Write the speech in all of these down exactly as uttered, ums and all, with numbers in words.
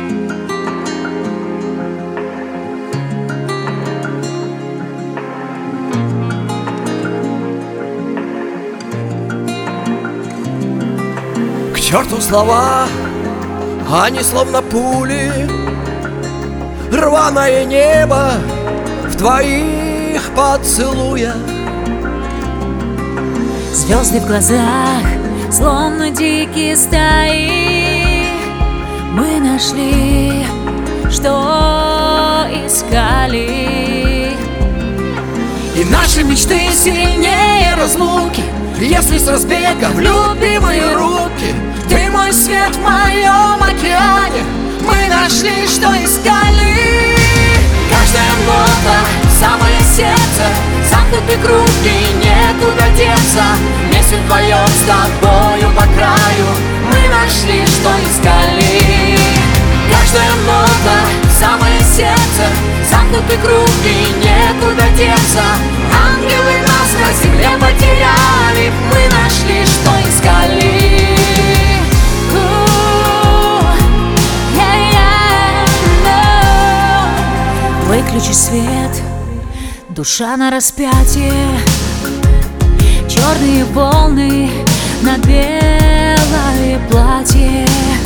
К черту слова, они словно пули, рваное небо в твоих поцелуях. Звезды в глазах, словно дикие стаи. Мы нашли, что искали. И наши мечты сильнее разлуки, если с разбега в любимые руки. Ты мой свет в моем океане. Мы нашли, что искали. Каждая нота, самое сердце, замкнутый круг и некуда деться. Вместе вдвоем с тобою по краю мы нашли, что искали. Каждая нота, самое сердце, замкнутый круг и некуда деться. Ангелы нас на земле потеряли, мы нашли, что искали. Выключи свет, душа на распятие. Черные волны на белое платье.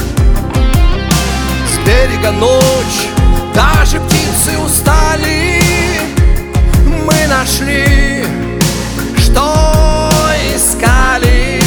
С берега ночь, даже птицы устали. Мы нашли, что искали.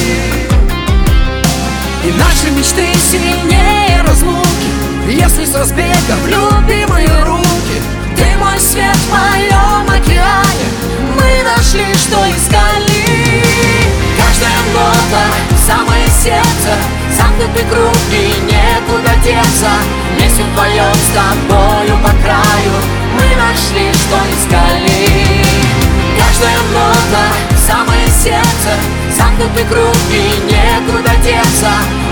И наши мечты сильнее разлуки, если с разбега в любимые руки. Ты мой свет в моем океане. Мы нашли, что искали. Каждая нота, самое сердце, замкнутый круг и некуда деться. Вместе вдвоем с тобою по краю мы нашли, что искали. Каждая нота, самое сердце, замкнутый круг и некуда деться.